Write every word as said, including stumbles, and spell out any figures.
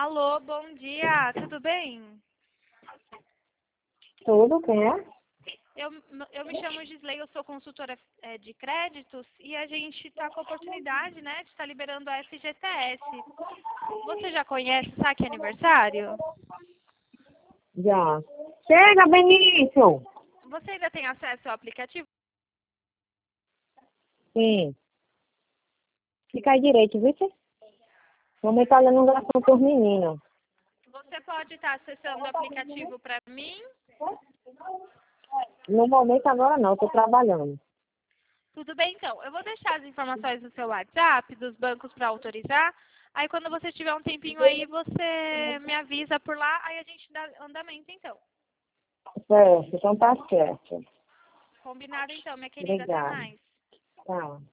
Alô, bom dia, tudo bem? Tudo, quem é? Eu, eu me chamo Gisley, eu sou consultora é, de créditos e a gente está com a oportunidade, né, de estar liberando a F G T S. Você já conhece o Saque Aniversário? Já. Chega, Benício! Você ainda tem acesso ao aplicativo? Sim. Fica aí direito, viu? Vamos estar dando um garçom para os meninos. Você pode estar acessando o aplicativo para mim? No momento agora não, estou trabalhando. Tudo bem, então. Eu vou deixar as informações no seu WhatsApp, dos bancos para autorizar. Aí, quando você tiver um tempinho aí, você me avisa por lá, aí a gente dá andamento, então. Certo, então tá certo. Combinado, então, minha querida. Até Obrigada. mais. Tá.